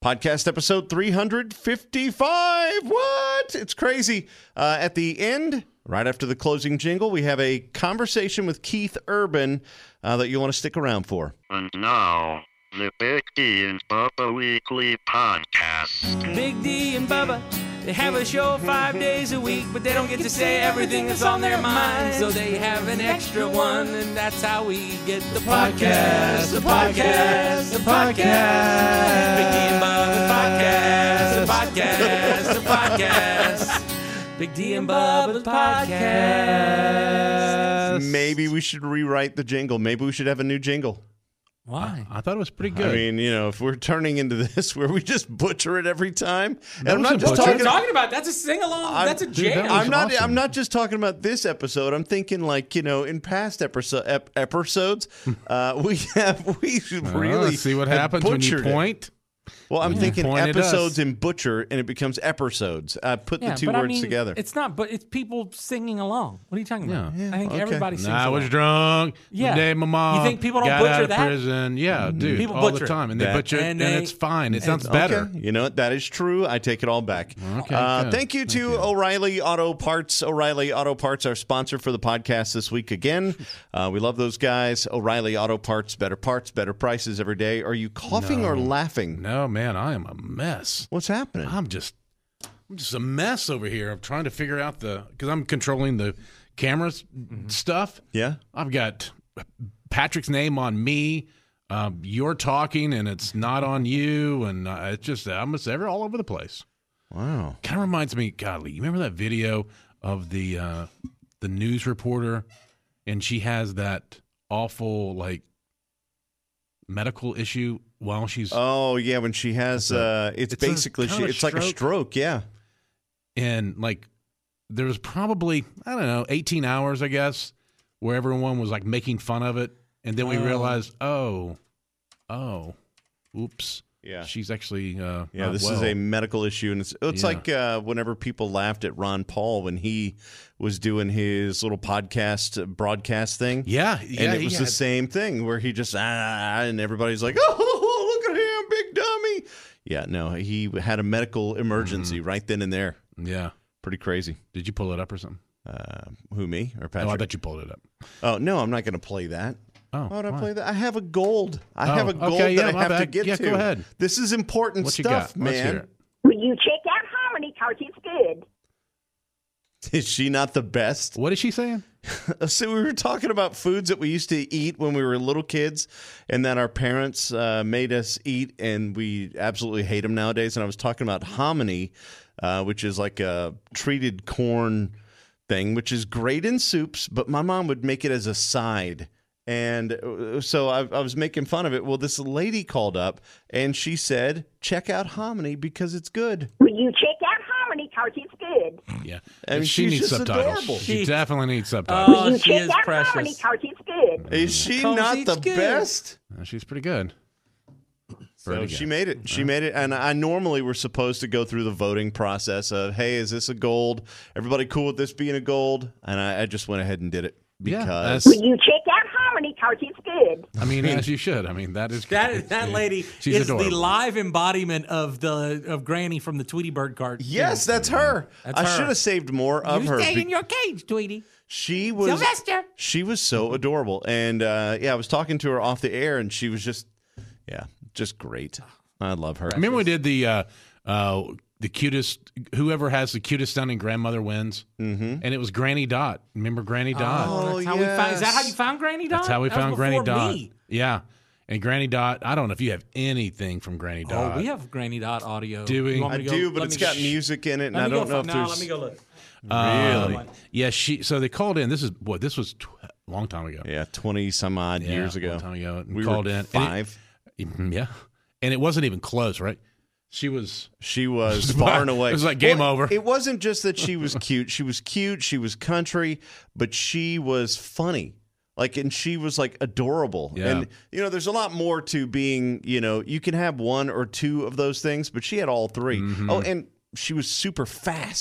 Podcast episode 355. What? It's crazy. At the end, right after the closing jingle, we have a conversation with Keith Urban that you'll want to stick around for. And now, the Big D and Bubba Weekly Podcast. Big D and Bubba, they have a show 5 days a week, but they don't get to say everything that's on their mind, so they have an extra one, and that's how we get the podcast, the podcast, the podcast. Big D and Bubba podcast, the podcast, the podcast. Big D and Bubba's podcast. Maybe we should rewrite the jingle. Maybe we should have a new jingle. Why? I thought it was pretty good. I mean, if we're turning into this where we just butcher it every time, and That I'm not wasn't just What are talking you talking about? That's a sing-along. That's a jam. that was I'm awesome. not just talking about this episode. I'm thinking like, in past episodes, we should really see what happens when you butchered it. point. Well, I'm thinking Point at us. episodes in butcher, and it becomes episodes. I put the two words together. It's not, but it's people singing along. What are you talking about? Yeah. I think okay. everybody sings I along. was drunk. Yeah. The day my mom You think people don't got butcher out of that? prison. Yeah, dude. People all butcher the time. And they that. butcher it, And and they- it's fine. It sounds better. Okay. You know what? That is true. I take it all back. Okay, good. Thank you to O'Reilly Auto Parts. O'Reilly Auto Parts, our sponsor for the podcast this week again. We love those guys. O'Reilly Auto Parts, better prices every day. Are you coughing or laughing? No, man, I am a mess. What's happening? I'm just a mess over here. I'm trying to figure out because I'm controlling the cameras stuff. Yeah? I've got Patrick's name on me. You're talking, and it's not on you, and it's just I'm all over the place. Wow. Kind of reminds me, golly, you remember that video of the news reporter, and she has that awful medical issue while she's Oh, yeah, when she has, it's basically, kind of it's like a stroke, yeah. and there was probably 18 hours, I guess, where everyone was making fun of it, and then we realized, oops. Yeah. She's actually Yeah, not this well. is a medical issue, and it's Yeah. like whenever people laughed at Ron Paul when he was doing his little broadcast thing. Yeah, And it was the same thing where he just, and everybody's like, oh, look at him, big dummy. Yeah, no, he had a medical emergency right then and there. Yeah. Pretty crazy. Did you pull it up or something? Who, me or Oh, I Patrick? bet you pulled it up. Oh, no, I'm not going to play that. Oh, Why would I why? play that? I have a gold. I Oh, have a gold okay, yeah, that I my have to bad. get Yeah, to. go ahead. This is important What you stuff, got? Let's hear man. it. Will you check out Harmony? Cause it's good. Is she not the best? What is she saying? So we were talking about foods that we used to eat when we were little kids and that our parents made us eat, and we absolutely hate them nowadays. And I was talking about hominy, which is like a treated corn thing, which is great in soups, but my mom would make it as a side. And so I was making fun of it. Well, this lady called up, and she said, check out hominy because it's good. Will you check out Harmony? Cause it's good. Yeah. I mean, she she's needs just subtitles. adorable. She definitely needs subtitles. Oh, Will you she check is out Harmony? precious. Cause it's good. Is she Because not it's the good. best? She's pretty good. So Pretty she good. made it. She made it. And I normally were supposed to go through the voting process of, hey, is this a gold? Everybody cool with this being a gold? And I just went ahead and did it Yeah, because Will you check out Harmony? Cause it's good. I mean, as you should. I mean, that is That lady She's is adorable. the live embodiment of Granny from the Tweety Bird card. yes, that's her. That's I her. should have saved more of You her. stay be- in your cage, Tweety. she was Sylvester. She was so adorable. And I was talking to her off the air, and she was just great. I love her. I remember we did the cutest, whoever has the cutest sounding grandmother wins. Mm-hmm. And it was Granny Dot. Remember Granny Dot? Oh, that's how we found. Is that how you found Granny Dot? That's how we That was found Granny before Dot. me. Yeah. And Granny Dot, I don't know if you have anything from Granny Dot. Oh, we have Granny Dot audio. Do we? You want I me to go- do, but let it's me got go- music in it, and Let I me don't go know fi- if no, there's let me go look. really. Yeah, so they called in. This was a long time ago. Yeah, 20 some odd Yeah, years a ago. long time ago. And We called were in. And 5. yeah. And it wasn't even close, right? She was She was far and away. It was like game over. It wasn't just that she was cute. She was cute. She was country, but she was funny. And she was adorable. Yeah. And, there's a lot more to being, you can have one or two of those things, but she had all 3. Mm-hmm. Oh, and she was super fast.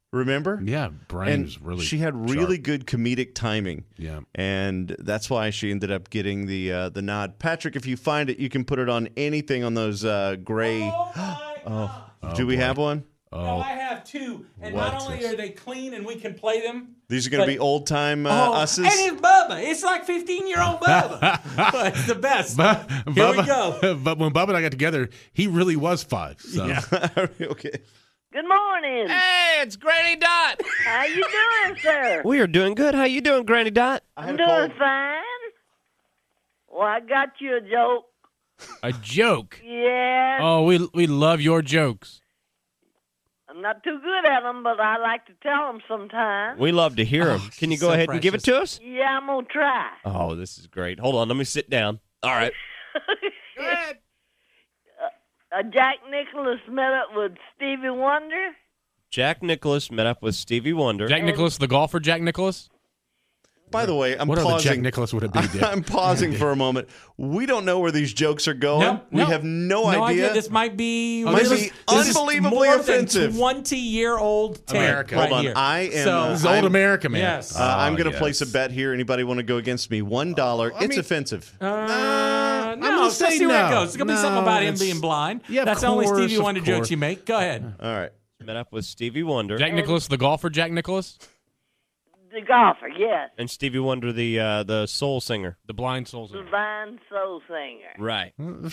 Remember? Yeah, Brian And was really she had really sharp. good comedic timing. Yeah. And that's why she ended up getting the nod. Patrick, if you find it, you can put it on anything on those gray. Do we boy. have one? No, I have two. And What not only is- are they clean and we can play them. These are going to But- be old time Oh, us's. and it's Bubba. It's like 15-year-old Bubba. It's the best. Here we go. But when Bubba and I got together, he really was 5. So. Okay. Good morning. Hey, it's Granny Dot. How you doing, sir? We are doing good. How you doing, Granny Dot? I'm doing fine. Well, I got you a joke. A joke. Yes. Oh, we love your jokes. I'm not too good at them, but I like to tell them sometimes. We love to hear them. Can you she's go so ahead and give it precious. to us? Yeah, I'm going to try. Oh, this is great. Hold on, let me sit down. All right. Go ahead. Jack Nicholas met up with Stevie Wonder. Jack Nicholas met up with Stevie Wonder. Jack Nicholas, the golfer, Jack Nicholas? By the way, I'm What other Jack pausing. Nicholas would it be, Dick? I'm pausing for a moment. We don't know where these jokes are going. Nope, we nope. have no No idea. idea. This might be, Might this be is- this is unbelievably more offensive. than 20-year-old tape America. right Hold on. here. I am. So, This is old America, man. Yes. I'm going to yes. place a bet here. Anybody want to go against me? $1. It's offensive. no, gonna let's say see where it no. goes. It's going to be something No, about him it's- being blind. Yeah, of That's the only course, Stevie of Wonder jokes course. you make. Go ahead. All right. Met up with Stevie Wonder. Jack Nicholas, the golfer, Jack Nicholas? The golfer, yes. And Stevie Wonder, the soul singer. The blind souls. Divine soul singer. Right. And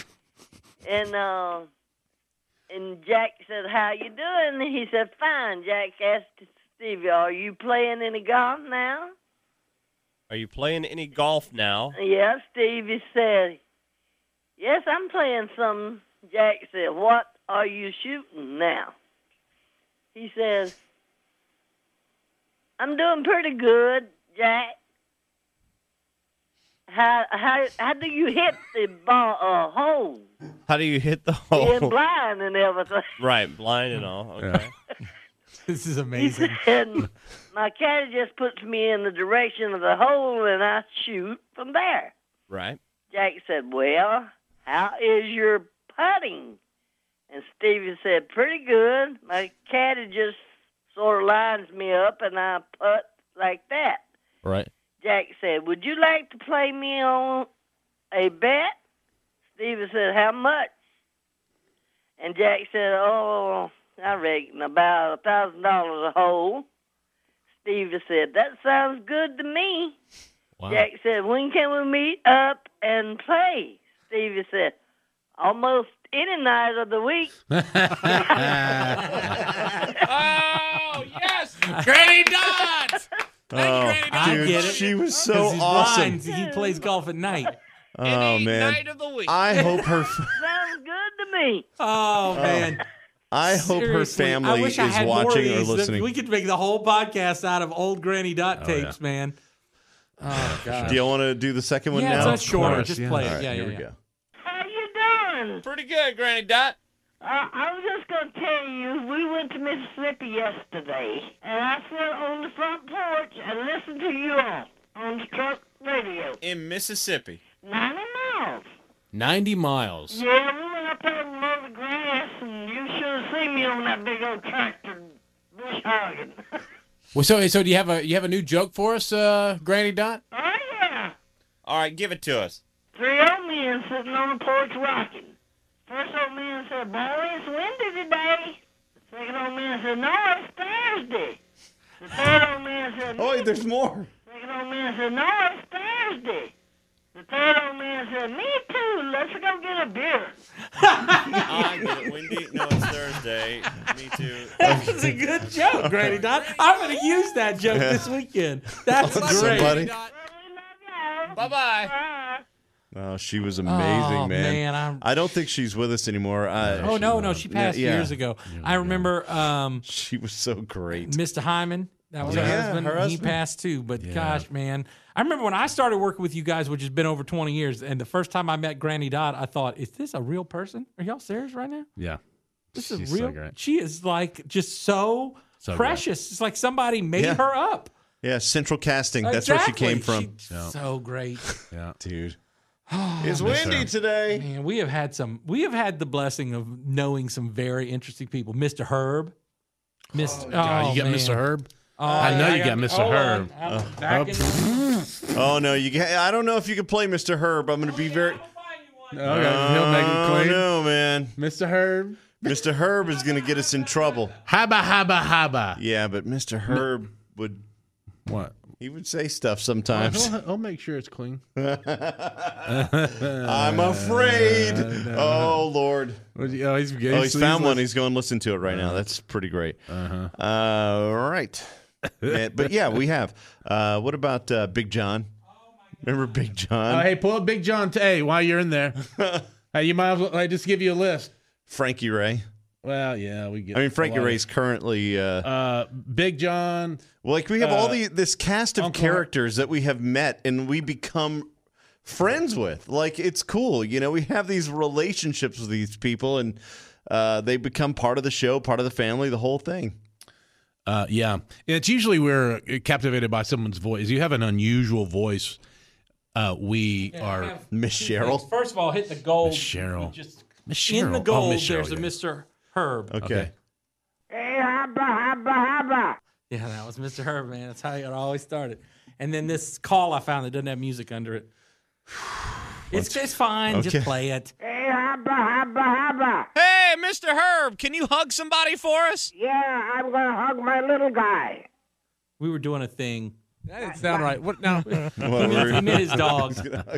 Jack said, how you doing? He said, fine. Jack asked Stevie, are you playing any golf now? Are you playing any golf now? Yes, Stevie said, yes, I'm playing some. Jack said, what are you shooting now? He says, I'm doing pretty good, Jack. How do you hit the ball hole? How do you hit the Being hole? blind and everything. Right, blind and all. Okay. This is He amazing. said, my caddy just puts me in the direction of the hole and I shoot from there. Right. Jack said, well, how is your putting? And Stevie said, pretty good. My caddy just sort of lines me up and I putt like that. Right. Jack said, would you like to play me on a bet? Stevie said, how much? And Jack said, oh, I reckon about $1,000 a hole. Stevie said, that sounds good to me. Wow. Jack said, when can we meet up and play? Stevie said, almost any night of the week. Oh, yes! Granny Dot! I dude, get it. she was 'Cause so he's awesome. blind. He plays golf at night. Oh Any man, night of the week. I hope her. Sounds good to me. Oh, man. I hope her Seriously, I family wish is I had more of watching or these. listening. We could make the whole podcast out of old Granny Dot tapes, man. Oh, gosh. Do you want to do the second one Yeah, now? it's shorter. course, Just yeah. play All it. right, Yeah, here yeah, we yeah. go. How you doing? Pretty good, Granny Dot. I was just going to tell you, we went to Mississippi yesterday, and I sat on the front porch and listened to you all on the truck radio. In Mississippi. 90 miles. 90 miles. Yeah, we went up there and mowed the grass, and you should have seen me on that big old tractor bush hogging. Well, so do you have a new joke for us, Granny Dot? Oh, yeah. All right, give it to us. 3 old men sitting on the porch rocking. First old man said, boy, it's windy today. The second old man said, no, it's Thursday. The third old man said, Oh, wait, there's more. second old man said, no, it's Thursday. The third old man said, me too, let's go get a beer. I get it, Wendy. No, it's Thursday. Me too. That's a good joke, Granny Dot. I'm going to use that joke this weekend. That's Awesome, great. buddy. Well, we love y'all. Bye-bye. Bye. Oh, she was amazing, Oh, man. man, I don't think she's with us anymore. Oh, no, she passed Yeah. years ago. I remember She was so great. Mr. Hyman. That was Yeah, her husband. her He husband. passed too. But gosh, man. I remember when I started working with you guys, which has been over 20 years, and the first time I met Granny Dot, I thought, is this a real person? Are y'all serious right now? Yeah. This She's is so real. great. She is like just so, So precious. It's like somebody made Yeah. her up. Yeah, Central Casting. That's where she came from. She's so great. Yeah. Dude. It's windy today. Man, we have had the blessing of knowing some very interesting people. Mr. Herb. Mr. God, you got man. Mr. Herb? Oh, I know yeah, you got Mr. hold Herb. on. I'm back in the- Oh no, I don't know if you can play Mr. Herb. I'm going to be very. Okay, he'll make it clean. No, man. Mr. Herb. Mr. Herb is going to get us in trouble. Haba, haba, haba. Yeah, but Mr. Herb would. What? He would say stuff sometimes. I'll make sure it's clean. I'm afraid. Oh Lord. He's found one. He's going to listen to it right now. That's pretty great. Right. But yeah, we have. What about Big John? Remember Big John? Hey, pull up Big John. Hey, while you're in there, hey, you might as well just give you a list. Frankie Ray. Well, yeah, we get. I mean, Frankie Ray's currently Big John. Well, like we have all this cast of Uncle characters that we have met and we become friends with. Like it's cool, we have these relationships with these people, and they become part of the show, part of the family, the whole thing. Yeah, it's usually we're captivated by someone's voice. You have an unusual voice. We are Miss Cheryl. First of all, hit the gold. Miss Cheryl. Just Miss Cheryl. in the gold, Miss Cheryl, there's a Mr. Herb. Okay. Hey, hubba, hubba, hubba. Yeah, that was Mr. Herb, man. That's how it always started. And then this call I found that doesn't have music under it. It's fine. Okay. Just play it. Hey, hubba, hubba, hubba. Hey, Mr. Herb, can you hug somebody for us? Yeah, I'm going to hug my little guy. We were doing a thing. That didn't sound right. What now? Well, He meant his dog.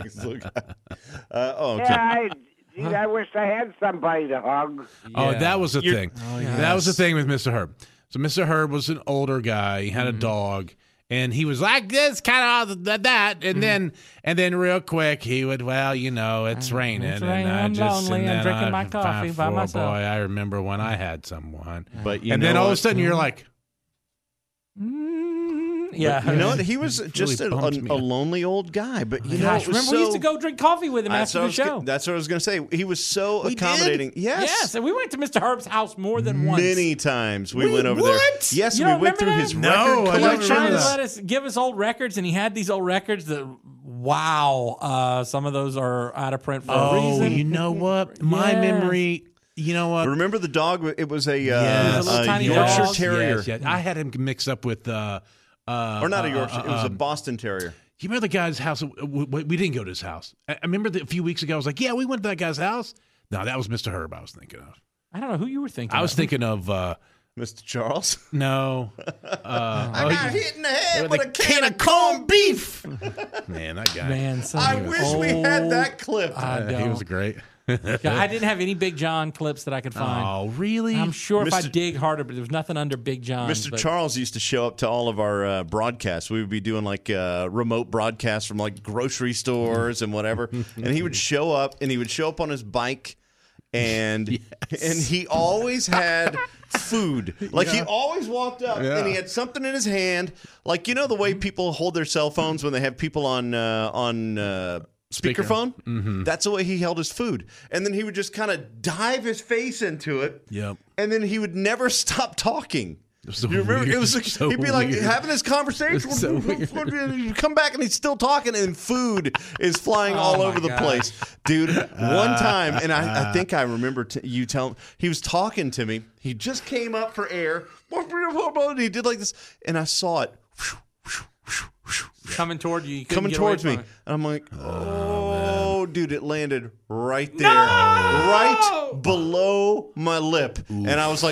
Okay. Yeah, I wish I had somebody to hug. Oh, Yeah. that was the thing. yes. That was the thing with Mr. Herb. So Mr. Herb was an older guy. He had a dog, and he was like this, kind of that, and then real quick he would, it's raining, It's and raining, I I'm just lonely, and I'm then drinking my coffee by myself. Boy, I remember when I had someone, But and then all of a sudden you're like, Yeah. You know what? He was just a bums me out. lonely old guy. But you know, Gosh, it was remember we used so- to go drink coffee with him after the show. That's what I was going to say. He was so We did? accommodating. Yes. Yes, and we went to Mr. Herb's house more than once. Many times we went over there. what? Yes, You we don't went through remember his that? No, record I don't He was collection. trying to remember let us give us old records, and he had these old records that, wow, some of those are out of print for a reason. you know what? My Yes. memory. You know what? Remember the dog? It was a, Yes. It was a little tiny Yorkshire dog. Terrier. Yes, yes. I had him mixed up with. Or not a Yorkshire. It was a Boston Terrier. You remember the guy's house? We didn't go to his house. I remember that a few weeks ago. I was like, "Yeah, we went to that guy's house." No, that was Mr. Herb. I was thinking of. I don't know who you were thinking. I was of. thinking of. Mr. Charles. No. I got hit in the head with with a a can of corned beef. Man, that guy. Man, some I of you wish are we had old. that clip. I he don't. was great. I didn't have any Big John clips that I could find. Oh, really? I'm sure if I Mr. dig harder, but there was nothing under Big John. Mr. but- Charles used to show up to all of our broadcasts. We would be doing like remote broadcasts from like grocery stores and whatever. And he would show up, and he would show up on his bike, and he always had food. Like he always walked up, and he had something in his hand. Like the way people hold their cell phones when they have people on speakerphone. Mm-hmm. That's the way he held his food, and then he would just kind of dive his face into it. Yep. And then he would never stop talking. So You remember? weird. It was like, So he'd be like weird. having this conversation. So weird. He'd come back and he's still talking, and food is flying all my over the gosh. place, dude. One time, and I think I remember you telling he was talking to me. He just came up for air, and he did like this, and I saw it coming toward you. You couldn't coming get away towards me, from it. and I'm like, oh, dude, it landed right there, right below my lip, and I was like,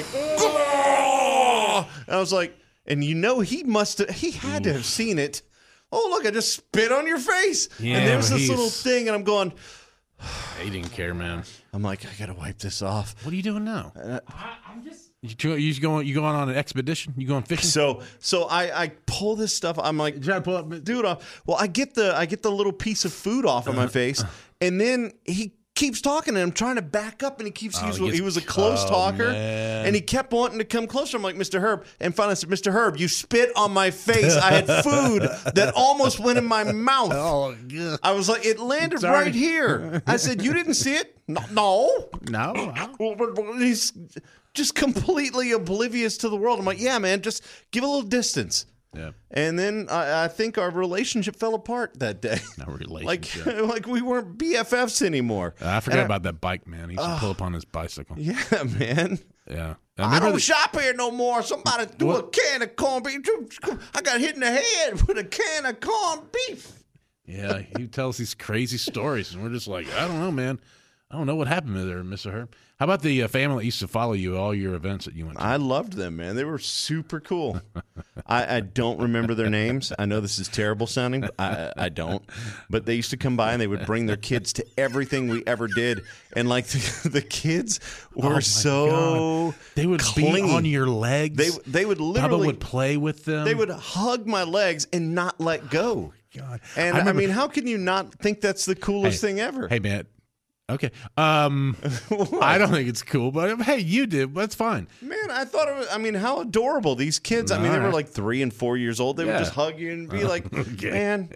oh! And I was like, and he had to have seen it. Oh, look, I just spit on your face. Yeah, and there's but this little he's- thing, and I'm going, He didn't care, man. I'm like, I got to wipe this off. What are you doing now? I'm just. You going on an expedition? You going fishing? So I pull this stuff. I'm like, Try to pull up. dude, well, I get the little piece of food off of my face, and then he keeps talking, and I'm trying to back up, and he keeps. He was a close talker, man. and he kept wanting to come closer. I'm like, Mr. Herb, and finally I said, Mr. Herb, you spit on my face. I had food that almost went in my mouth. Oh, yeah. I was like, it landed Sorry. right here. I said, you didn't see it? No. No. He's just completely oblivious to the world. I'm like, yeah, man, just give a little distance. Yeah. And then I think our relationship fell apart that day. No Like, relationship. like we weren't BFFs anymore. I forgot And about that bike, man. He used to pull up on his bicycle. Yeah, man. Yeah. I don't shop here no more. Somebody threw a can of corned beef. I got hit in the head with a can of corned beef. Yeah, he tells these crazy stories, and we're just like, I don't know, man. I don't know what happened there, Mr. Herb. How about the family that used to follow you at all your events that you went to? I loved them, man. They were super cool. I don't remember their names. I know this is terrible sounding, but I don't. But they used to come by, and they would bring their kids to everything we ever did. And, like, the kids were God. They would clingy. be on your legs. They would literally. Bubba would play with them. They would hug my legs and not let go. God. And, I mean, how can you not think that's the coolest thing ever? Hey, man. Okay. I don't think it's cool, but hey, you did. That's fine. Man, I thought it was, I mean, how adorable. These kids, I mean, they were like 3 and 4 years old. They would just hug you and be like, man.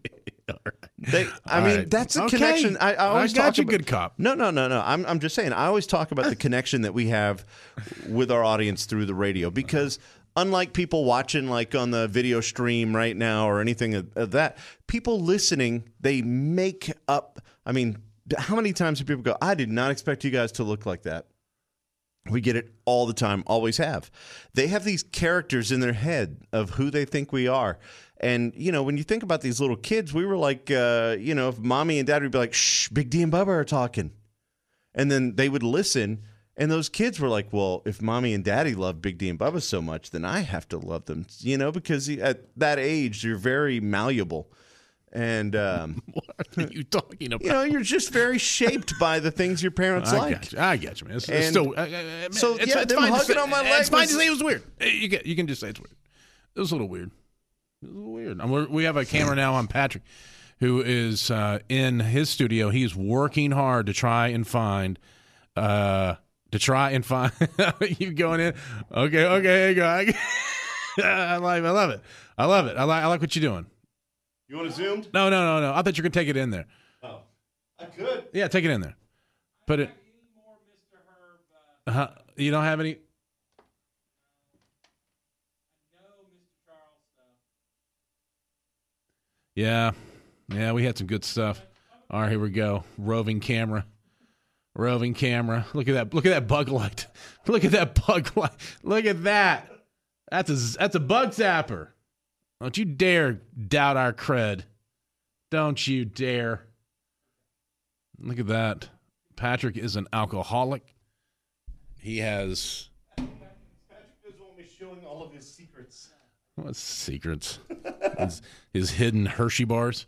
That's a connection. I always got talk you, about, good cop. No. I'm just saying, I always talk about the connection that we have with our audience through the radio because unlike people watching like on the video stream right now or anything of that, people listening, they make up, I mean, how many times do people go, I did not expect you guys to look like that? We get it all the time, always have. They have these characters in their head of who they think we are. And, you know, when you think about these little kids, we were like, if mommy and dad would be like, shh, Big D and Bubba are talking. And then they would listen. And those kids were like, well, if mommy and daddy love Big D and Bubba so much, then I have to love them, because at that age, you're very malleable. And what are you talking about? You're just very shaped by the things your parents like. I get you, man. It's them hugging on my leg. It's fine to say it was weird. You can just say it's weird. It was a little weird. We have a camera now on Patrick, who is in his studio. He's working hard to try and find. You going in? Okay, here you go. I love it. I like what you're doing. You want to zoom? No. I thought you were going to take it in there. Oh, I could. Yeah, take it in there. Put it. You don't have any? I know Mr. Charles stuff. Yeah, we had some good stuff. All right, here we go. Roving camera. Look at that bug light. Look at that bug light. Look at that. That's a bug zapper. Don't you dare doubt our cred. Don't you dare. Look at that. Patrick is an alcoholic. He has... Patrick doesn't want me showing all of his secrets. What secrets? his hidden Hershey bars?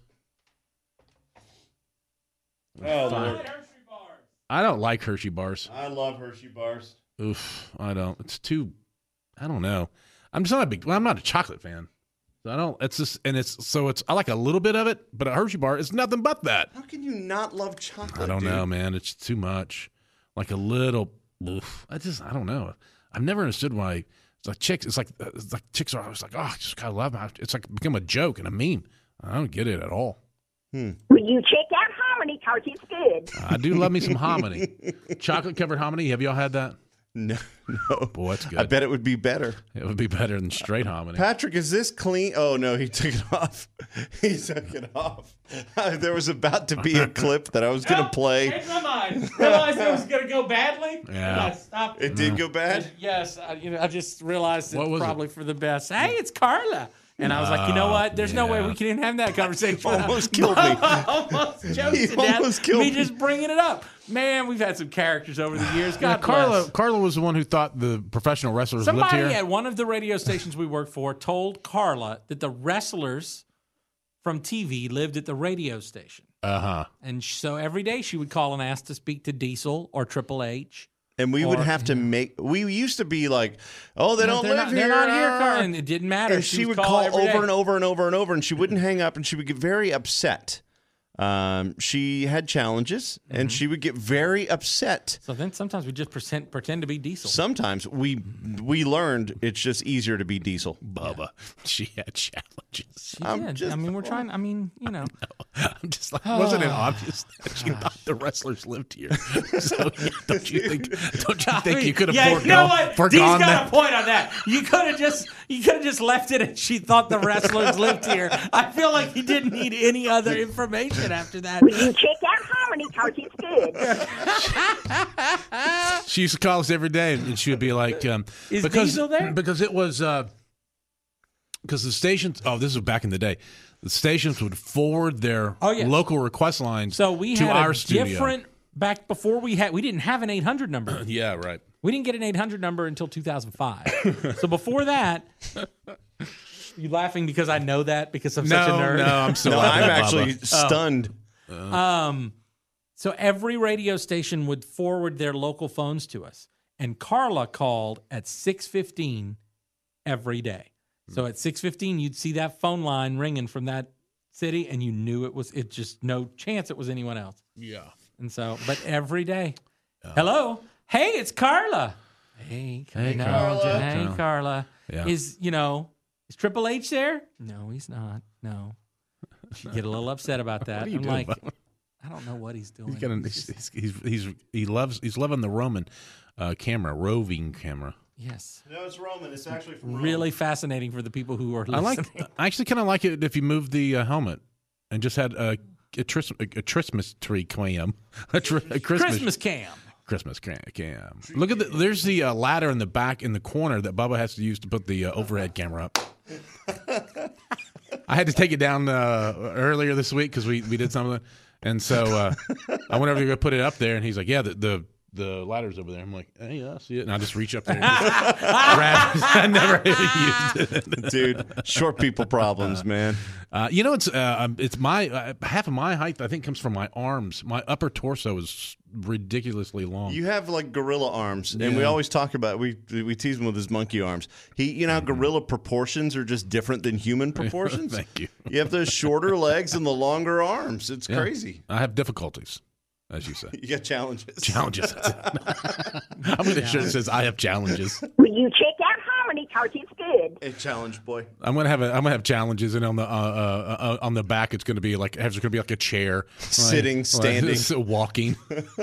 Oh, Lord. I don't like Hershey bars. I love Hershey bars. Oof, I don't. It's too... I don't know. I'm not a chocolate fan. I don't. It's just, and I like a little bit of it, but a Hershey bar is nothing but that. How can you not love chocolate? I don't know, man. It's too much. Like a little. Oof. I don't know. I've never understood why. It's like chicks. It's like chicks are always like, oh, I just gotta love them. It's like become a joke and a meme. I don't get it at all. Will you check out hominy? Cause it's good. I do love me some hominy. Chocolate covered hominy. Have y'all had that? No. Boy, that's good. I bet it would be better. It would be better than straight hominy. Patrick, is this clean? Oh, no, he took it off. He took it off. There was about to be a clip that I was going to play. Changed my mind. Realized it was going to go badly. Yeah. I stopped. It did go bad? Yes. I just realized it's probably it? for the best. Hey, it's Carla. And I was like, you know what? There's no way we can even have that conversation. Almost killed me. Almost choked to death. Me just bringing it up. Man, we've had some characters over the years. God bless. Carla was the one who thought the professional wrestlers lived here. Somebody at one of the radio stations we worked for told Carla that the wrestlers from TV lived at the radio station. Uh-huh. And so every day she would call and ask to speak to Diesel or Triple H. And we would have to we used to be like, oh, they don't live here. They're not here, Carla. And it didn't matter. And she would call over and over and over and over, and she wouldn't hang up, and she would get very upset. She had challenges, and she would get very upset. So then sometimes we just pretend to be Diesel. Sometimes we learned it's just easier to be Diesel. Bubba, she had challenges. We're trying. I'm just like, wasn't it obvious that she thought the wrestlers lived here? So don't you think you could have foregone got a point on that. You could have just left it, and she thought the wrestlers lived here. I feel like you didn't need any other information after that. Will you check out hominy? harmony because it's good. She used to call us every day, and she would be like, Is because, Diesel there? Because it was, because the stations, this was back in the day, the stations would forward their yes. local request lines So we to had our a studio. different, back before we didn't have an 800 number. Yeah, right. We didn't get an 800 number until 2005. So before that, you laughing because I know that because I'm such a nerd? No, I'm so No, laughing I'm at actually Bubba. stunned. So every radio station would forward their local phones to us. And Carla called at 6:15 every day. So at 6:15, you'd see that phone line ringing from that city, and you knew it just no chance it was anyone else. Yeah. And so, but every day, hello, hey, it's Carla. Hey, Carla. Hey, Carla. Yeah. Is Triple H there? No, he's not. No. She'd get a little upset about that. What are you I'm doing, like, Bubba? I don't know what he's doing. He's loving the Roman camera, roving camera. Yes. No, it's Roman. It's actually from Really fascinating for the people who are I listening. actually kind of like it if you moved the helmet and just had a Christmas tree cam, a Christmas cam. Christmas cam. Look at there's the ladder in the back in the corner that Bubba has to use to put the overhead camera up. I had to take it down earlier this week because we did something, and so I went over to go put it up there, and he's like, "Yeah, the ladder's over there." I'm like, "Hey, yeah, I see it," and I just reach up there and just grab it. I never used it. Dude, short people problems, man. It's my half of my height. I think comes from my arms. My upper torso is ridiculously long. You have like gorilla arms, and we always talk about we tease him with his monkey arms. How gorilla proportions are just different than human proportions. Thank you. You have those shorter legs and the longer arms. It's crazy. I have difficulties, as you say. You got challenges. Challenges. That's it. I'm going to shirt that says I have challenges. Will you check out harmony because it's good? A challenge, boy. I'm gonna have challenges, and on the back it's gonna be like a chair, Sitting, standing. walking,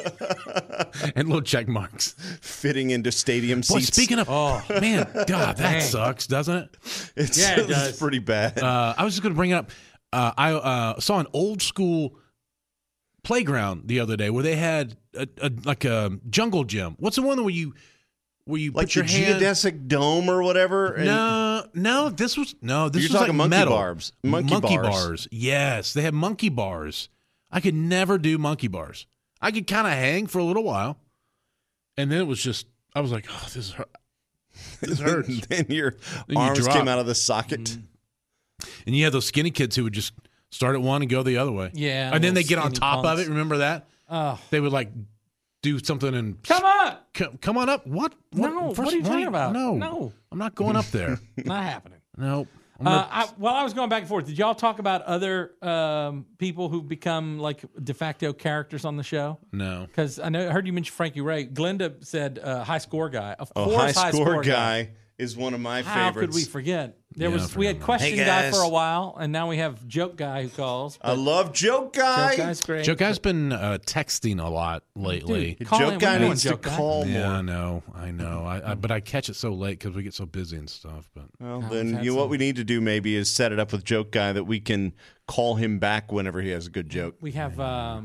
and little check marks Fitting into stadium Boy, seats. speaking of, man, God, that sucks, doesn't it? It does. It's pretty bad. I was just gonna bring it up. I saw an old school playground the other day where they had a jungle gym. What's the one where you like put your the hand? geodesic dome or whatever? No, this was You're was talking like monkey metal. bars. Monkey bars. Yes, they had monkey bars. I could never do monkey bars. I could kind of hang for a little while, and then it was just I was like, oh, this hurts. Then your Then you arms drop. came out of the socket. And you had those skinny kids who would just start at one and go the other way. Yeah, and then little they get on skinny top of punks. it. Remember that? Oh, They would like do something and come on! come on up. What? No, what are you talking about? No, No. I'm not going up there. Not happening. No. While I was going back and forth, did y'all talk about other people who've become like de facto characters on the show? No. Because I heard you mention Frankie Ray. Glenda said high score guy. Of Oh, course, high score guy is one of my How favorites. could we forget? Yeah, We had question Hey, guy guys. for a while, and now we have joke guy who calls. I love Joke Guy. Joke guy's great. Joe Guy's been texting a lot lately. Dude, call Joke in. Guy We're doing needs to Joke Guy. call Yeah, more. I know. But I catch it so late because we get so busy and stuff. But Well, we've then had what some- we need to do maybe is set it up with Joke Guy that we can call him back whenever he has a good joke. We have.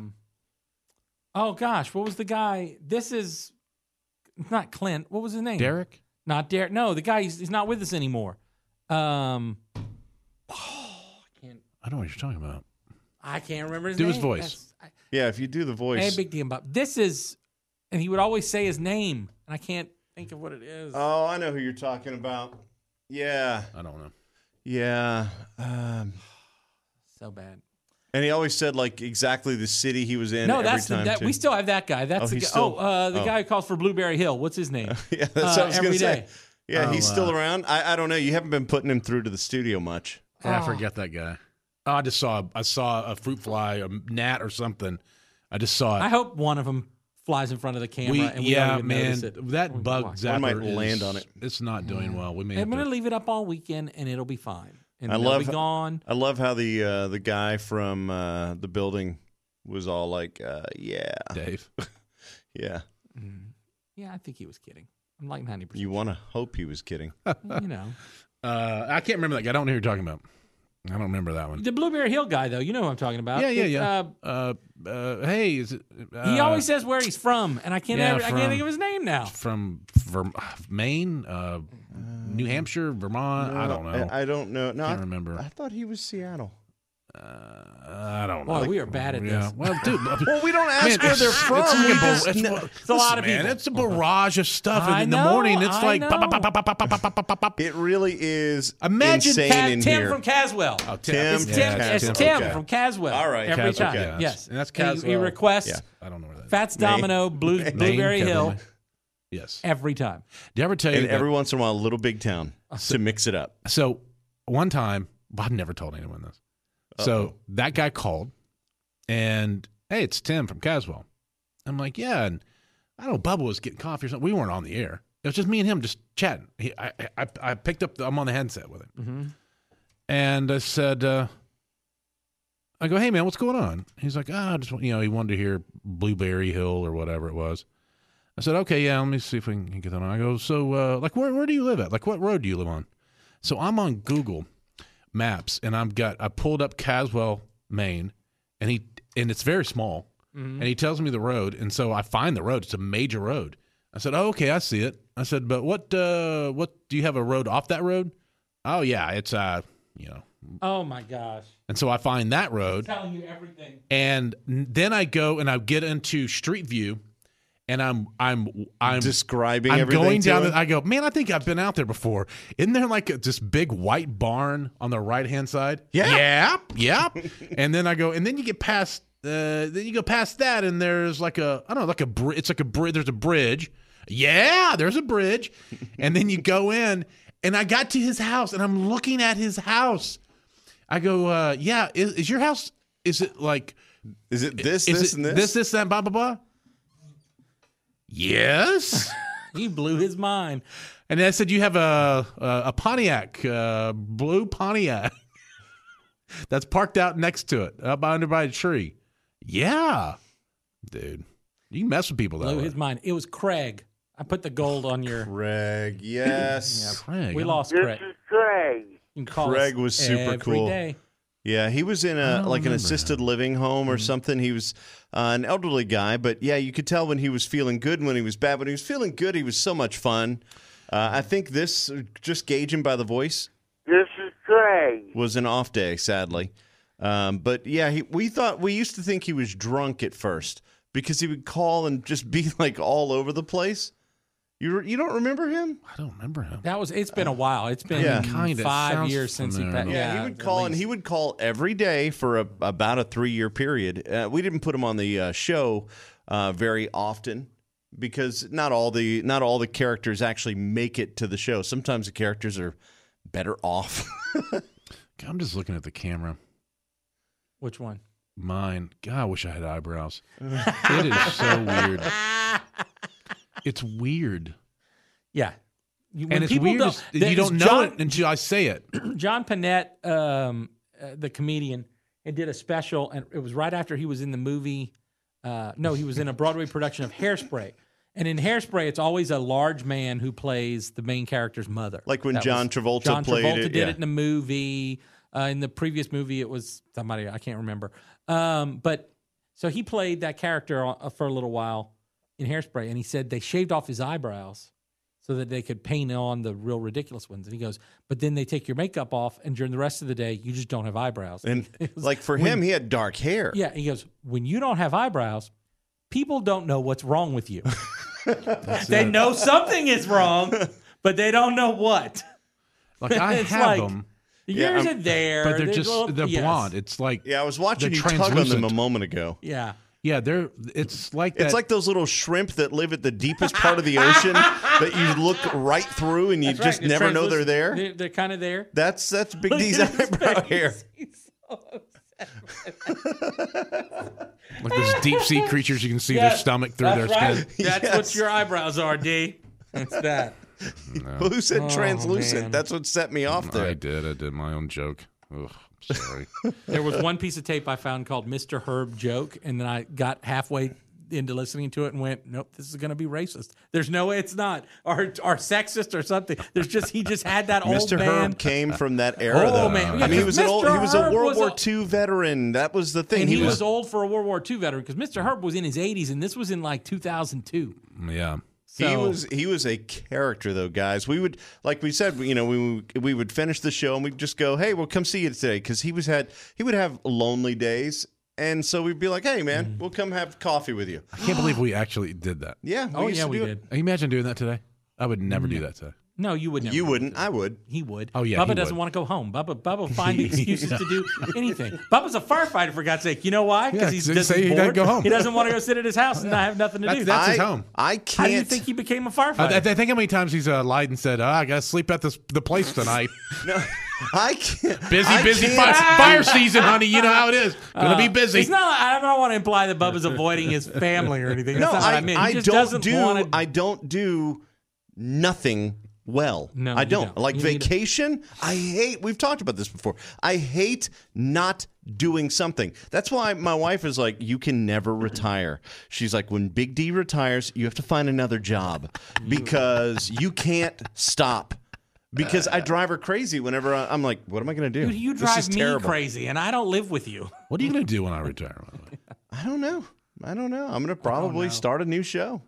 Oh gosh, what was the guy? This is not Clint. What was his name? Derek, Not Derek. No, the guy. He's not with us anymore. I know what you're talking about. I can't remember his Do name. his voice. Yeah, if you do the Hey, voice. big deal about this is, and he would always say his name, and I can't think of what it is. Oh, I know who you're talking about. Yeah, I don't know. yeah. So bad. And he always said like exactly the city he was in. No, every that's time that. too. We still have that guy. That's Oh, the guy. he's still- the guy who calls for Blueberry Hill. What's his name? Yeah, that's what I was every gonna say. day. Yeah, he's still around. I don't know. You haven't been putting him through to the studio much. I forget that guy. Oh, I saw a fruit fly, a gnat or something. I just saw it. I hope one of them flies in front of the camera. and we don't even man, notice it. that bug zapper One might land on it. It's not doing well. We may I'm have going to to. leave it up all weekend, and it'll be fine. And I they'll love- be gone. I love how the guy from the building was all like, "Yeah, Dave. yeah." Yeah, I think he was kidding. I'm like 90%. You want to hope he was kidding. You know. I can't remember that guy. I don't know who you're talking about. I don't remember that one. The Blueberry Hill guy, though, you know who I'm talking about. Yeah. Hey, is it? He always says where he's from, and I can't think of his name now. From Maine, New Hampshire, Vermont. No, I don't know. I don't know. No, Can't remember. I thought he was Seattle. I don't know. Boy, we are bad at this. Well, dude. Well, we don't ask where they're from. It's a lot of people. It's a barrage of stuff. I And in know, the morning, it's I like. know. Bop, bop, bop, bop, bop, bop, bop, bop, bop. It really is Imagine insane in Tim here. from Caswell. Oh, Tim. It's Yeah, Tim okay. from Caswell. All right. Every Caswell, time. yeah. Yes. And that's He Caswell. requests Yeah. I don't know where that is. Fats Domino, Blueberry Hill Yes. every time. Did I ever tell you And that- every once in a while, a little big town to mix it up. So one time, well, I've never told anyone this. So that guy called, and hey, it's Tim from Caswell. I'm like, yeah, and I don't know, Bubba was getting coffee or something. We weren't on the air. It was just me and him just chatting. I picked up. I'm on the headset with him, Mm-hmm. and I said, I go, hey man, what's going on? He's like, just he wanted to hear Blueberry Hill or whatever it was. I said, okay, yeah, let me see if we can get that on. I go, so like, where do you live at? Like, what road do you live on? So I'm on Google Maps, and I pulled up Caswell, Maine, and it's very small, and he tells me the road, and so I find the road. It's a major road. I said, oh, okay, I see it. I said, but what do you have a road off that road? Oh yeah, it's Oh my gosh! And so I find that road, Telling you everything. and then I go and I get into Street View, and I'm Describing I'm everything going to down. him? I go, man, I think I've been out there before. Isn't there like this big white barn on the right hand side? Yeah. yeah. And then I go, and then you get past. Then you go past that, and there's like it's like a bridge. There's a bridge. Yeah, there's a bridge. And then you go in, and I got to his house, and I'm looking at his house. I go, yeah, is your house? Is it like? Is it this, Is this, it and this? this, that, blah, blah, blah? Yes. He blew his mind. And I said, you have a Pontiac, blue Pontiac that's parked out next to it, up under by a tree. Yeah. Dude, you can mess with people that Blew way. his mind. It was Craig. I put the gold on your. Craig, yes. Craig. We lost This Craig. is Craig. You can call Craig us was super every cool. day. Yeah, he was in I don't an remember assisted living home or something. He was an elderly guy, but yeah, you could tell when he was feeling good and when he was bad. When he was feeling good, he was so much fun. I think this, just gauging by the voice, This is Craig. was an off day, sadly. But yeah, we used to think he was drunk at first because he would call and just be like all over the place. You don't remember him? I don't remember him. It's been a while. It's been Yeah. Kinda 5 sounds years since he familiar. passed. Yeah, he would call, and he would call every day for about a 3-year period. We didn't put him on the show very often because not all the characters actually make it to the show. Sometimes the characters are better off. I'm just looking at the camera. Which one? Mine. God, I wish I had eyebrows. It is so weird. It's weird. Yeah. And it's weird. You don't know it until I say it. John Panette, the comedian, and did a special, and it was right after he was in the movie. No, he was in a Broadway production of Hairspray. And in Hairspray, it's always a large man who plays the main character's mother. Like when That John was- Travolta John played Travolta it, did yeah. it in the movie. In the previous movie, it was somebody, I can't remember. But so he played that character for a little while in Hairspray, and he said they shaved off his eyebrows so that they could paint on the real ridiculous ones. And he goes, but then they take your makeup off, and during the rest of the day, you just don't have eyebrows. And It was- like for him, he had dark hair. yeah, he goes, when you don't have eyebrows, people don't know what's wrong with you. They know something is wrong, but they don't know what. Like I It's have like- them, Yours are there, but they're There's just little- they're yes. blonde. It's like Yeah, I was watching They're you tug on them translucent. a moment ago. Yeah. yeah, they're it's like It's that. like those little shrimp that live at the deepest part of the ocean that you look right through and you That's just right. never know they're Translucent. there. They're kind of there. That's Big Look D's at his eyebrow face. hair. He's so like those deep sea creatures. You can see their Yes, stomach through their that's right. skin. That's Yes. what your eyebrows are, D. It's that. Who said Oh, translucent? man. That's what set me off there. I did my own joke. Ugh, sorry. There was one piece of tape I found called Mr. Herb Joke, and then I got halfway into listening to it and went, nope, this is going to be racist. There's no way it's not, or sexist or something. There's just he just had that old Mr. man. Herb came from that era, Oh, though. man. Yeah, I mean, he was a Herb World was War II veteran. That was the thing. And he was old for a World War II veteran because Mr. Herb was in his 80s, and this was in like 2002. Yeah. So, He was a character, though, guys. We would, like we said, we would finish the show and we'd just go, "Hey, we'll come see you today," because he would have lonely days, and so we'd be like, "Hey, man, we'll come have coffee with you." I can't believe we actually did that. Yeah. oh used yeah, to we do it. did. Can you imagine doing that today? I would never do that today. No, you would never. You wouldn't. I would. He would. Oh, yeah, Bubba he doesn't would. want to go home. Bubba will find the excuses to do anything. Bubba's a firefighter, for God's sake. You know why? Yeah, Because so he's he doesn't bored. go home. He doesn't want to go sit at his house and not have nothing to do. That's his home. I can't. How do you think he became a firefighter? I think how many times he's lied and said, I got to sleep at the place tonight. No, I can't. Busy can't- fire season, honey. You know how it is. Going to be busy. It's not. I don't want to imply that Bubba's avoiding his family or anything. No, That's not what I mean. He just doesn't want to. I don't do nothing well. No, I you don't. don't. Like You need to- vacation, I hate. We've talked about this before. I hate not doing something. That's why my wife is like, you can never retire. She's like, when Big D retires, you have to find another job because you can't stop. Because I drive her crazy whenever I'm like, what am I going to do? Dude, you This drive is me terrible. crazy, and I don't live with you. What are you going to do when I retire? By the way? I don't know. I'm going to probably start a new show.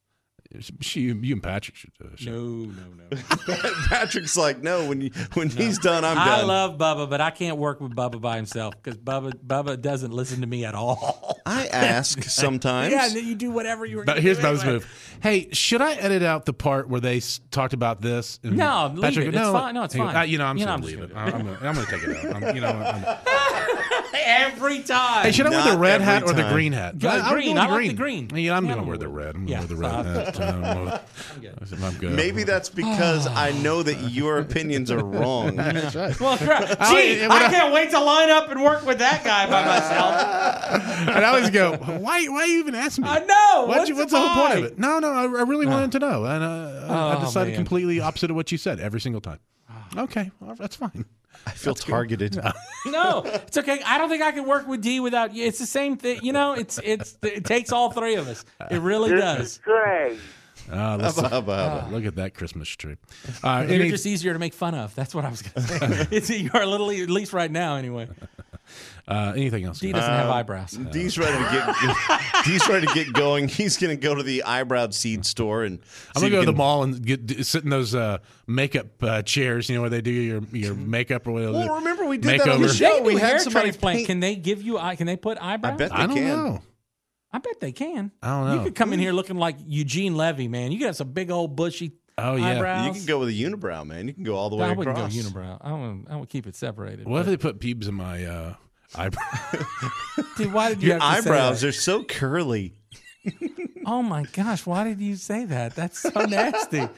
You and Patrick should do it. No. Patrick's like, no, when he's done, I'm I done. love Bubba, but I can't work with Bubba by himself because Bubba doesn't listen to me at all. I ask sometimes. Yeah, and then you do whatever you were. But here's Bubba's move. Hey, should I edit out the part where they talked about this? And No, leave it. It's fine. No, it's fine. I'm You just know, going I'm to leave just it. I'm going to take it out. Every time. Hey, should I wear Not the red every hat or the time. green hat? Yeah, I'm green. going I with like the green. Yeah, I'm Yeah, going to I'm wear the with red. I'm Yeah, going to wear the red hat. I'm good. Maybe that's because I know that your opinions are wrong. That's right. Well, gee, I can't wait to line up and work with that guy by myself. And I always go, why you even ask me? I know. What's the whole point of why? it? No, I really wanted to know. And I decided man. completely opposite of what you said every single time. Okay, well, that's fine. I feel targeted. No, it's okay. I don't think I can work with D without you. It's the same thing. You know, it takes all three of us. It really does. Great. Look at that Christmas tree. You're just easier to make fun of. That's what I was going to say. You are a little, at least right now, anyway. Anything else? D doesn't have eyebrows. D's ready to get going. He's going to go to the eyebrow seed store and I'm gonna go to the mall and sit in those makeup chairs. You know where they do your makeup or whatever. Well, remember we did that on the makeover. show. They We do had hair somebody transplant. paint. Can they give you? Can they put eyebrows? I bet they I don't can. know. I bet they can. I don't know. You could come in here looking like Eugene Levy, man. You could have some big old bushy eyebrows. You can go with a unibrow, man. You can go all the way I across. wouldn't go unibrow. I would keep it separated. What if but- they put pubes in my eyebrow? Dude, why did you Your have to say eyebrows that? are so curly. Oh my gosh, why did you say that? That's so nasty.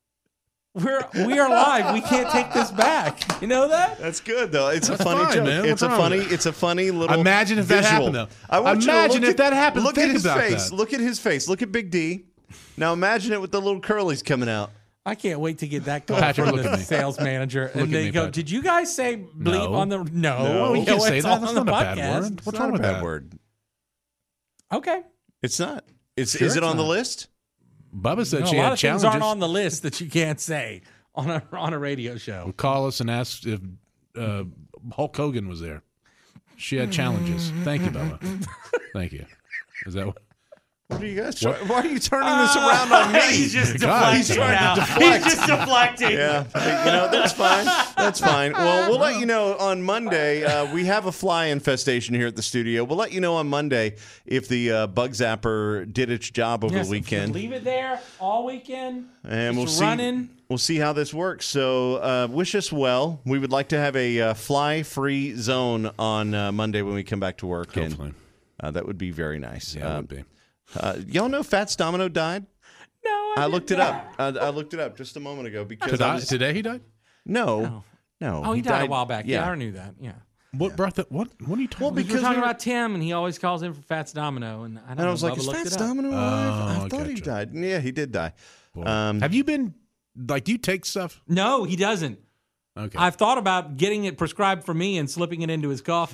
We are live. We can't take this back. You know that? That's good though. It's a That's funny fine, joke. man. It's What's a wrong funny. with it? It's a funny little. Imagine if that visual. happened, though. I want you to Imagine look if that happened. Look Think at his about face. that. Look at his face. Look at Big D. Now imagine it with the little curlies coming out. I can't wait to get that call Patrick, from look the at me. sales manager, Look and at they me, go, Patrick. "Did you guys say bleep No. on the no? You can't say it's that. all That's on the not a bad podcast. word. It's What's not wrong a with bad that? word. Okay. It's not. Is Sure is it it's on the not. list? Bubba said No, she a lot had of things challenges. aren't on the list that you can't say on a radio show. Call us and ask if Hulk Hogan was there. She had challenges. Thank you, Bubba. Thank you. Is that what? What are you guys? Why are you turning this around on me? He's just God. deflecting He's trying now. to deflect. He's just deflecting. Yeah, that's fine. That's fine. Well, we'll let you know on Monday. We have a fly infestation here at the studio. We'll let you know on Monday if the bug zapper did its job over Yes, the weekend, leave it there all weekend. and Just running. We'll see how this works. So, wish us well. We would like to have a fly-free zone on Monday when we come back to work, Hopefully. and that would be very nice. Yeah, it would be. Y'all know Fats Domino died? No, I looked it up. I looked it up just a moment ago because I was, Today he died? no. Oh, he died a while back. Yeah, I already knew that. Yeah. What brought that? What are you talking Well, about? because we're talking about Tim, and he always calls in for Fats Domino, and I don't And I know, was like, Bubba is looked Fats it up. Domino alive? I thought he gotcha. died. Yeah, he did die. Have you been, do you take stuff? No, he doesn't. Okay. I've thought about getting it prescribed for me and slipping it into his coffee.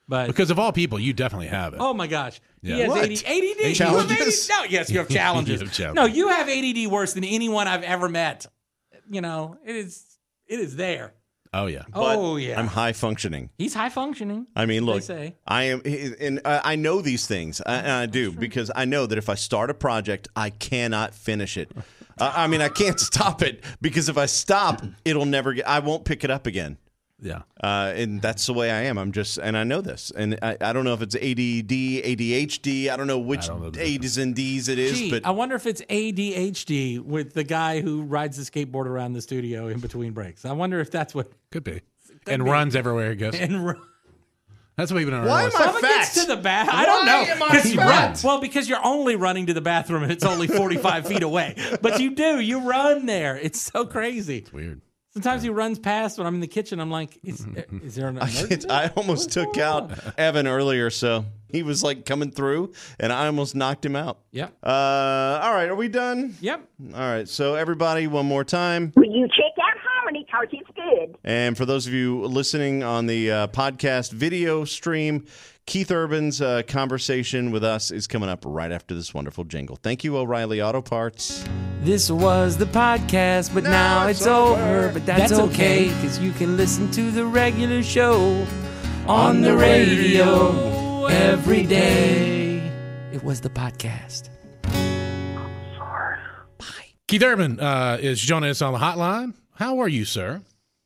But Because of all people, you definitely have it. oh my gosh, Yeah. he has What? ADD. You have Challenges? ADD? No, yes, you have challenges. You have challenges. No, you have ADD worse than anyone I've ever met. You know, it is there. Oh, yeah. But Oh yeah, I'm high functioning. he's high functioning. I mean, look, say. I am, and I know these things, and I do because I know that if I start a project, I cannot finish it. I mean, I can't stop it because if I stop, it'll never get. I won't pick it up again. Yeah. And that's the way I am. I'm just, and I know this, and I don't know if it's ADD, ADHD. I don't know which I don't know the A's and D's it is, Gee, but I wonder if it's ADHD with the guy who rides the skateboard around the studio in between breaks. I wonder if that's what. Could be. And runs everywhere he goes. And That's what we even don't Why realize. am I someone gets fat? to the bath. I don't know. am I 'Cause you fat? run. Well, because you're only running to the bathroom and it's only 45 feet away. But you do. You run there. It's so crazy. It's weird. Sometimes he runs past when I'm in the kitchen. I'm like, is there an emergency? I almost took out Evan earlier, so he was like coming through, and I almost knocked him out. Yep. All right, are we done? Yep. All right, so everybody, one more time. Will you check out Harmony? Cause it's good. And for those of you listening on the podcast video stream, Keith Urban's conversation with us is coming up right after this wonderful jingle. Thank you, O'Reilly Auto Parts. This was the podcast, but now it's over. But that's okay, because you can listen to the regular show on the radio every day. It was the podcast. Keith Urban is joining us on the hotline. How are you, sir?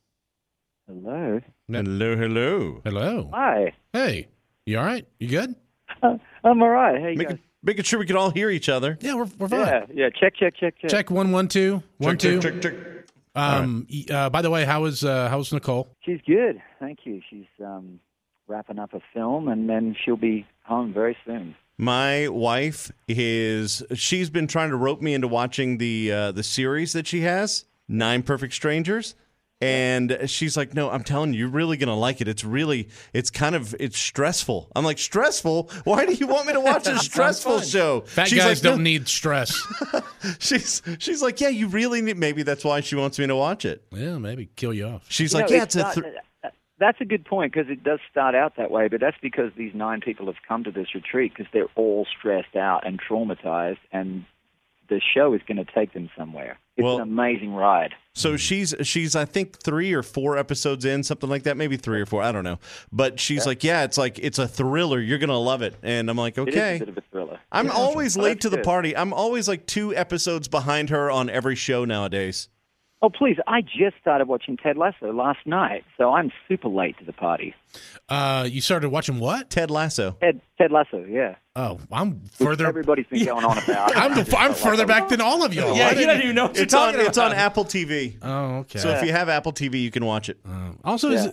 Hello. Hello, hello. Hello. Hi. Hey. You all right? You good? I'm all right. Hey, Making sure we can all hear each other. Yeah, we're fine. Yeah. Check. Check 1 1 2 1 2. Check. By the way, how was Nicole? She's good. Thank you. She's wrapping up a film, and then she'll be home very soon. My wife she's been trying to rope me into watching the series that she has, 9 Perfect Strangers. And she's like, no, I'm telling you, you're really going to like it. It's stressful. I'm like, stressful? Why do you want me to watch a stressful show? Fat She's guys like, don't need stress. She's like, yeah, you really need, maybe that's why she wants me to watch it. Yeah, maybe kill you off. She's You like, know, yeah, that's a good point, because it does start out that way, but that's because these 9 people have come to this retreat because they're all stressed out and traumatized, and the show is going to take them somewhere. It's an amazing ride. So she's I think 3 or 4 episodes in, something like that, maybe 3 or 4, I don't know. But she's like, yeah, it's a thriller. You're gonna love it. And I'm like, okay. It is a bit of a thriller. I'm always late to the good. party. I'm always like 2 episodes behind her on every show nowadays. Oh, please. I just started watching Ted Lasso last night, so I'm super late to the party. You started watching what? Ted Lasso. Ted Lasso, yeah. Oh, I'm Which further. everybody's been going on about. I'm further back than all of y'all. Yeah, you don't even know what you're talking about. It's on Apple TV. Oh, okay. So if you have Apple TV, you can watch it. Also, Yeah,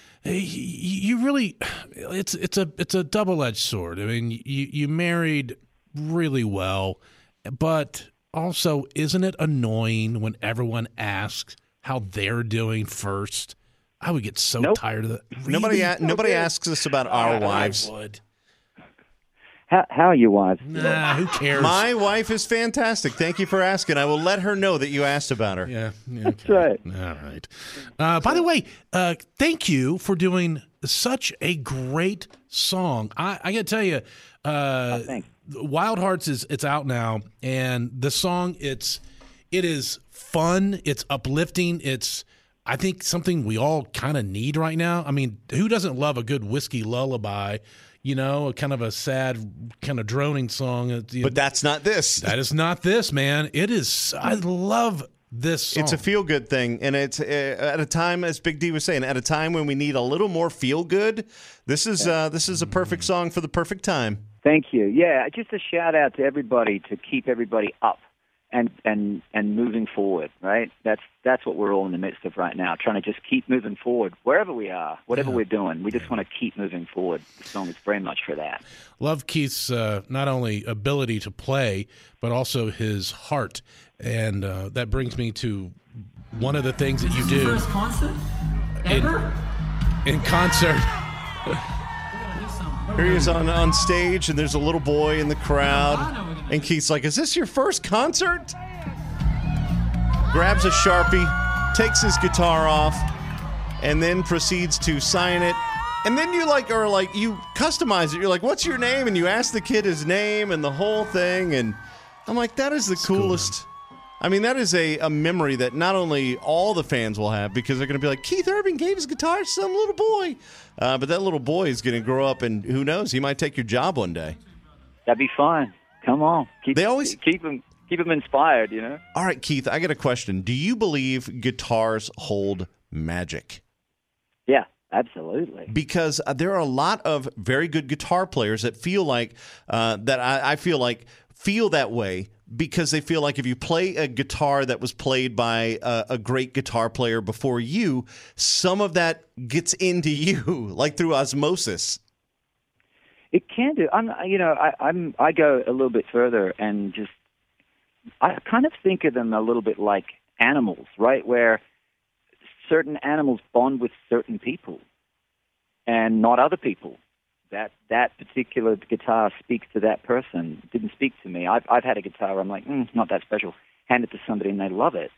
you really, it's a double-edged sword. I mean, you married really well, but also, isn't it annoying when everyone asks how they're doing first? I would get so tired of that. Nobody Really? asks us about our wives. I would. How are your wives? Nah, who cares? My wife is fantastic. Thank you for asking. I will let her know that you asked about her. Yeah, That's right. All right. By the way, thank you for doing such a great song. I got to tell you, Thanks. Wild Hearts it's out now, and the song it is fun. It's uplifting. It's I think something we all kind of need right now. I mean, who doesn't love a good whiskey lullaby? You know, kind of a sad, kind of droning song. But that's not this. That is not this, man. It is. I love this song. It's a feel-good thing, and it's at a time, as Big D was saying, at a time when we need a little more feel-good. This is a perfect song for the perfect time. Thank you. Yeah, just a shout out to everybody to keep everybody up and moving forward, right? That's what we're all in the midst of right now, trying to just keep moving forward wherever we are, whatever we're doing. We just want to keep moving forward. The song is very much for that. Love Keith's not only ability to play, but also his heart. And that brings me to one of the things that you do. First concert ever? In concert. Here he is on stage, and there's a little boy in the crowd. And Keith's like, is this your first concert? Grabs a Sharpie, takes his guitar off, and then proceeds to sign it And then you you customize it. You're like, what's your name? And you ask the kid his name and the whole thing. And I'm like, that is the coolest. I mean, that is a memory that not only all the fans will have, because they're going to be like, Keith Urban gave his guitar to some little boy. But that little boy is going to grow up, and who knows, he might take your job one day. That'd be fun. Come on. Keep them inspired, you know? All right, Keith, I got a question. Do you believe guitars hold magic? Yeah, absolutely. Because there are a lot of very good guitar players that feel like, I feel that way, because they feel like if you play a guitar that was played by a great guitar player before you, some of that gets into you, like through osmosis. It can do. I go a little bit further and just, I kind of think of them a little bit like animals, right? Where certain animals bond with certain people and not other people. That particular guitar speaks to that person. It didn't speak to me. I've had a guitar where I'm like, not that special. Hand it to somebody and they love it.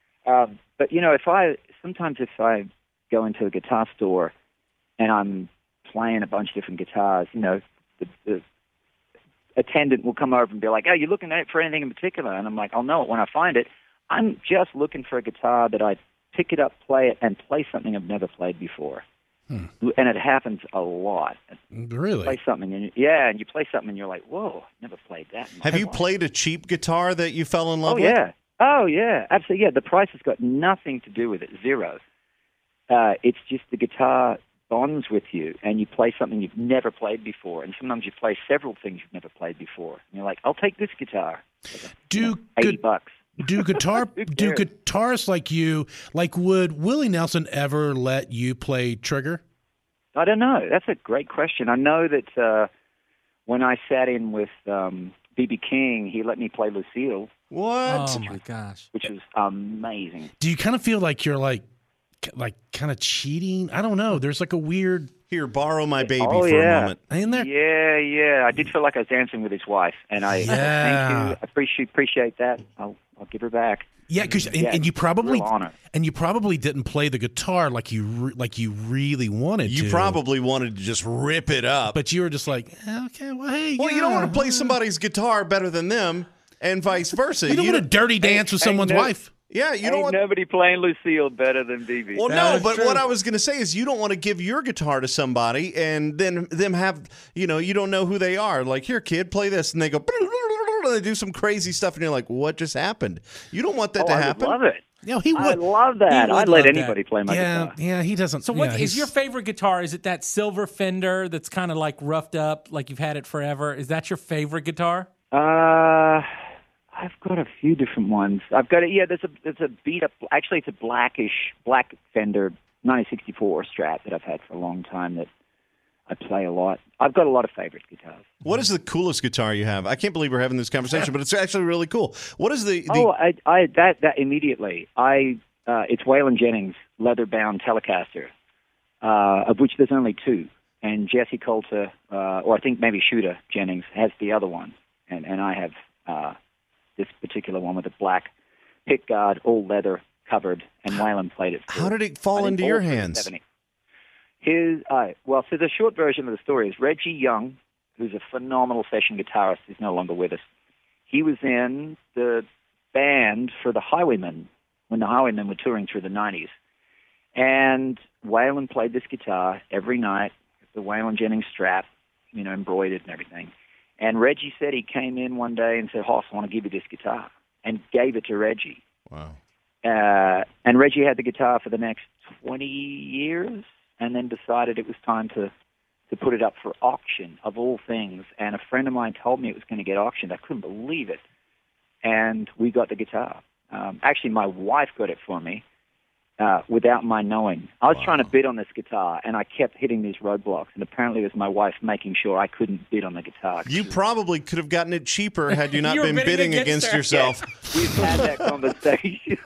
But sometimes if I go into a guitar store and I'm playing a bunch of different guitars, the attendant will come over and be like, "Oh, you looking for anything in particular?" And I'm like, "I'll know it when I find it." I'm just looking for a guitar that I pick it up, play it, and play something I've never played before. And it happens a lot. Really? You play something, and you play something, and you're like, "Whoa, never played that." Have you played a cheap guitar that you fell in love with? Yeah. Oh, yeah. Absolutely. Yeah, the price has got nothing to do with it. Zero. It's just the guitar bonds with you, and you play something you've never played before. And sometimes you play several things you've never played before. And you're like, I'll take this guitar. $80. Do guitarists like you, would Willie Nelson ever let you play Trigger? I don't know. That's a great question. I know that when I sat in with B.B. King, he let me play Lucille. What? Oh, my gosh. Which was amazing. Do you kind of feel like you're like kind of cheating? I don't know. There's like a weird... Here, borrow my baby for a moment. Ain't there? Yeah. I did feel like I was dancing with his wife, and thank you. I appreciate that. I'll give her back. Yeah, because and you probably didn't play the guitar like you really wanted to. You probably wanted to just rip it up, but you were just like, okay, well, hey. Well, you don't want to play somebody's guitar better than them, and vice versa. You don't want to dirty dance with someone's wife. Yeah, you don't want nobody playing Lucille better than BB. Well, no, but what I was going to say is you don't want to give your guitar to somebody and then them have, you don't know who they are. Like, here, kid, play this, and they go, and they do some crazy stuff, and you're like, what just happened? You don't want that to happen. I love it. No, he would. I love that. I'd let anybody play my guitar. Yeah, he doesn't. So what is your favorite guitar? Is it that silver Fender that's kind of like roughed up, like you've had it forever? Is that your favorite guitar? I've got a few different ones. I've got there's a beat up. Actually, it's a black Fender 1964 Strat that I've had for a long time that I play a lot. I've got a lot of favorite guitars. What is the coolest guitar you have? I can't believe we're having this conversation, but it's actually really cool. What is the? That immediately. It's Waylon Jennings leather bound Telecaster, of which there's only two, and Jesse Coulter, or I think maybe Shooter Jennings has the other one, and I have this particular one with a black pick guard, all leather covered, and Waylon played it. How did it fall into your hands? So the short version of the story is Reggie Young, who's a phenomenal session guitarist, is no longer with us. He was in the band for the Highwaymen when the Highwaymen were touring through the 90s. And Waylon played this guitar every night, the Waylon Jennings Strat, embroidered and everything. And Reggie said he came in one day and said, Hoss, I want to give you this guitar, and gave it to Reggie. Wow. And Reggie had the guitar for the next 20 years and then decided it was time to put it up for auction, of all things. And a friend of mine told me it was going to get auctioned. I couldn't believe it. And we got the guitar. Actually, my wife got it for me without my knowing. I was trying to bid on this guitar, and I kept hitting these roadblocks. And apparently it was my wife making sure I couldn't bid on the guitar. You probably could have gotten it cheaper had you not been bidding against yourself. We've had that conversation.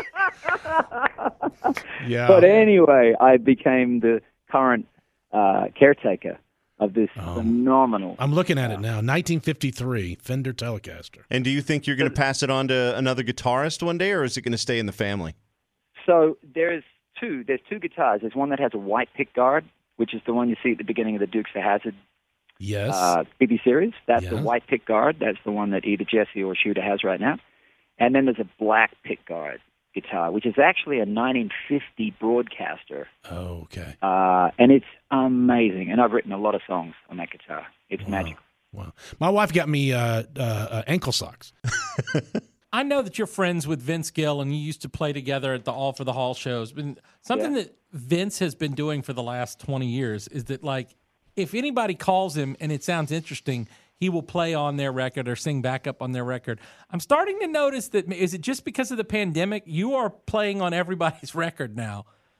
Yeah. But anyway, I became the current caretaker of this phenomenal... I'm looking at it now. 1953 Fender Telecaster. And do you think you're going to pass it on to another guitarist one day, or is it going to stay in the family? So there's two guitars. There's one that has a white pick guard, which is the one you see at the beginning of the Dukes of Hazzard Yes. TV series. That's Yeah. the white pickguard. That's the one that either Jesse or Shooter has right now. And then there's a black pickguard guitar, which is actually a 1950 Broadcaster. Oh, okay. And it's amazing. And I've written a lot of songs on that guitar. It's magical. Wow. My wife got me ankle socks. I know that you're friends with Vince Gill, and you used to play together at the All for the Hall shows. But something that Vince has been doing for the last 20 years is that, like, if anybody calls him and it sounds interesting, he will play on their record or sing backup on their record. I'm starting to notice that, is it just because of the pandemic? You are playing on everybody's record now.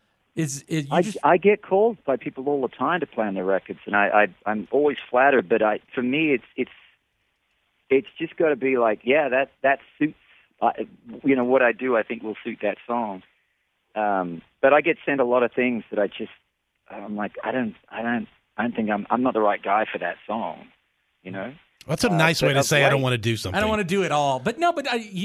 I get called by people all the time to play on their records, and I'm always flattered. But for me, it's just got to be like, yeah, that suits. What I do, I think will suit that song. But I get sent a lot of things that I'm like, I don't think I'm not the right guy for that song. You know. That's a nice way to say I don't want to do something. I don't want to do it all. But no,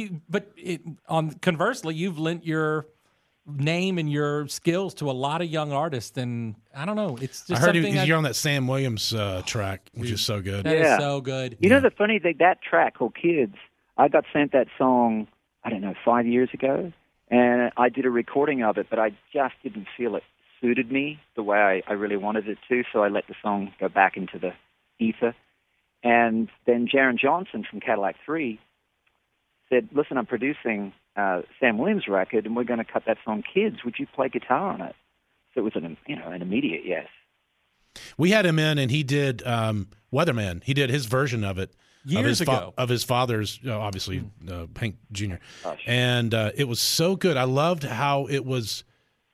conversely, you've lent your name and your skills to a lot of young artists, and I don't know. It's just I heard you're on that Sam Williams track, which is so good. That is so good. You know the funny thing, that track called Kids, I got sent that song, I don't know, 5 years ago, and I did a recording of it, but I just didn't feel it suited me the way I really wanted it to, so I let the song go back into the ether. And then Jaron Johnson from Cadillac 3 said, listen, I'm producing Sam Williams' record, and we're going to cut that song Kids. Would you play guitar on it? So it was an immediate yes. We had him in, and he did Weatherman. He did his version of it. Years ago. Of his father's, obviously, Hank Jr. And it was so good. I loved how it was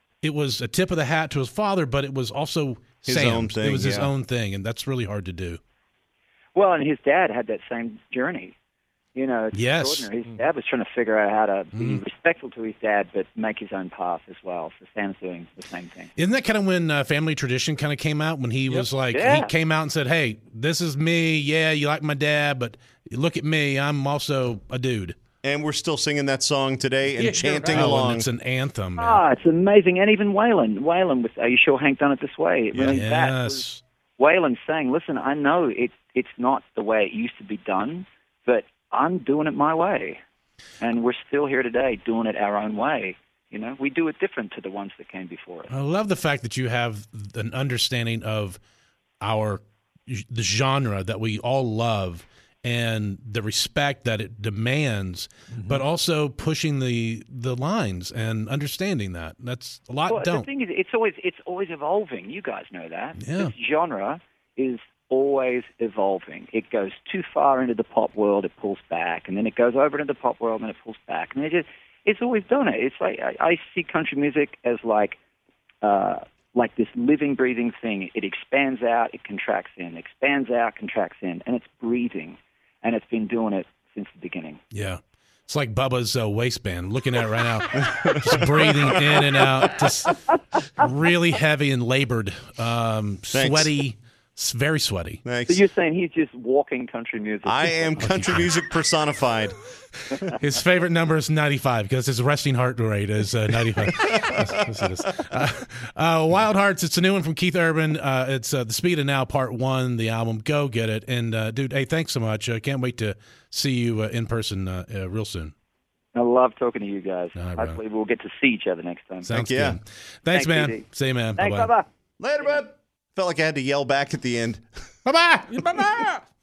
a tip of the hat to his father, but it was also his Sam's. own thing. It was his own thing, and that's really hard to do. Well, and his dad had that same journey. It's yes. extraordinary. His dad was trying to figure out how to be respectful to his dad, but make his own path as well. So Sam's doing the same thing. Isn't that kind of when Family Tradition kind of came out? When he was like, he came out and said, hey, this is me. Yeah, you like my dad, but look at me. I'm also a dude. And we're still singing that song today and chanting right. along. And it's an anthem. Man. It's amazing. And even Waylon with Are You Sure Hank Done It This Way? Yes. Waylon saying, listen, I know it's not the way it used to be done, but I'm doing it my way. And we're still here today doing it our own way. We do it different to the ones that came before us. I love the fact that you have an understanding of the genre that we all love and the respect that it demands, but also pushing the lines and understanding that. That's a lot don't. The thing is, it's always evolving. You guys know that. Yeah. This genre is always evolving. It goes too far into the pop world, it pulls back, and then it goes over into the pop world, and it pulls back. And it's always done it. It's like I see country music as like this living, breathing thing. It expands out, it contracts in, expands out, contracts in, and it's breathing. And it's been doing it since the beginning. Yeah. It's like Bubba's waistband. Looking at it right now. Just breathing in and out. Just really heavy and labored. Sweaty. Very sweaty. Thanks. So you're saying he's just walking country music? I am country music personified. His favorite number is 95 because his resting heart rate is 95. Wild Hearts, it's a new one from Keith Urban. It's The Speed of Now, Part 1, the album. Go get it. And, dude, hey, thanks so much. Can't wait to see you in person real soon. I love talking to you guys. Right, hopefully we'll get to see each other next time. Sounds good. Thanks, man. PD. See you, man. Thanks, Bye-bye. bye-bye. Later, bud. Felt like I had to yell back at the end. Bye-bye. Bye-bye.